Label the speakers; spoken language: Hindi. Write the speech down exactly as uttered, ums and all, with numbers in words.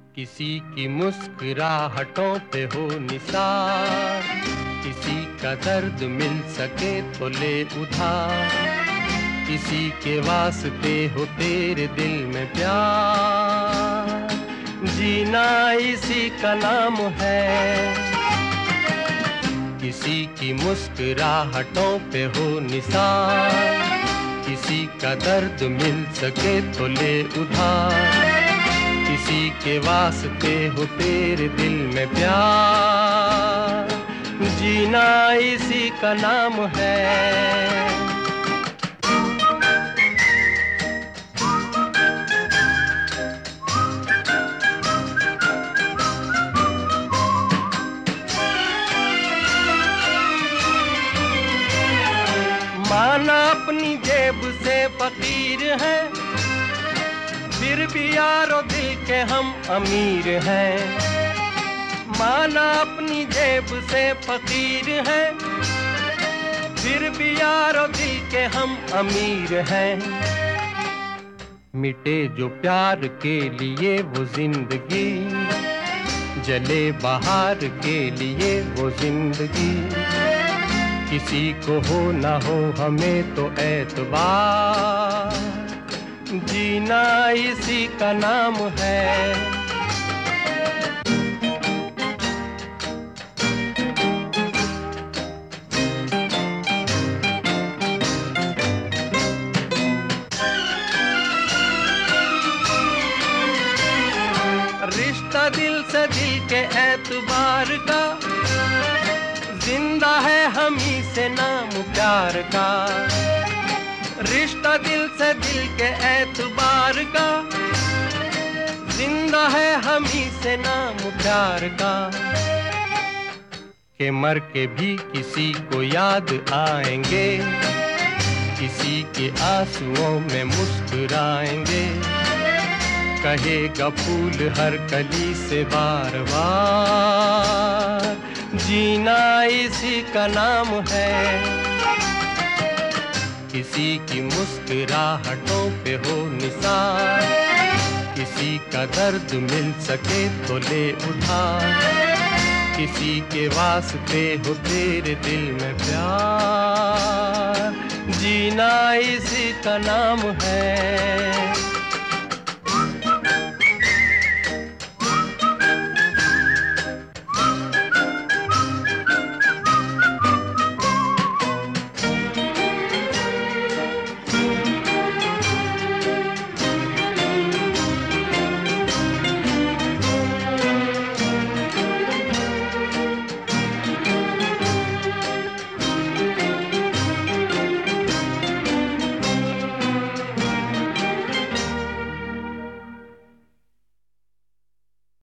Speaker 1: किसी की मुस्कुराहटों पे हो निसार, किसी का दर्द मिल सके तो ले उधार, किसी के वास्ते हो तेरे दिल में प्यार, जीना इसी का नाम है। किसी की मुस्कुराहटों पे हो निसार, किसी का दर्द मिल सके तो ले उधार, किसी के वास्ते हो तेरे दिल में प्यार, जीना इसी का नाम है। माना अपनी जेब से फकीर है, फिर भी यारो दिल के हम अमीर हैं। माना अपनी जेब से फकीर है, फिर भी यारो दिल के हम अमीर हैं। मिटे जो प्यार के लिए वो जिंदगी, जले बहार के लिए वो जिंदगी, किसी को हो ना हो हमें तो एतबार, जीना इसी का नाम है। रिश्ता दिल से दिल के एतबार का, जिंदा है हम ही से नाम प्यार का। रिश्ता दिल से दिल के एतबार का, जिंदा है हम ही से नाम प्यार का। के मर के भी किसी को याद आएंगे, किसी के आंसुओं में मुस्कुराएंगे, कहेगा फूल हर कली से बार बार, जीना इसी का नाम है। किसी की मुस्कुराहटों पे हो निसार, किसी का दर्द मिल सके तो ले उधार, किसी के वास्ते हो तेरे दिल में प्यार, जीना इसी का नाम है।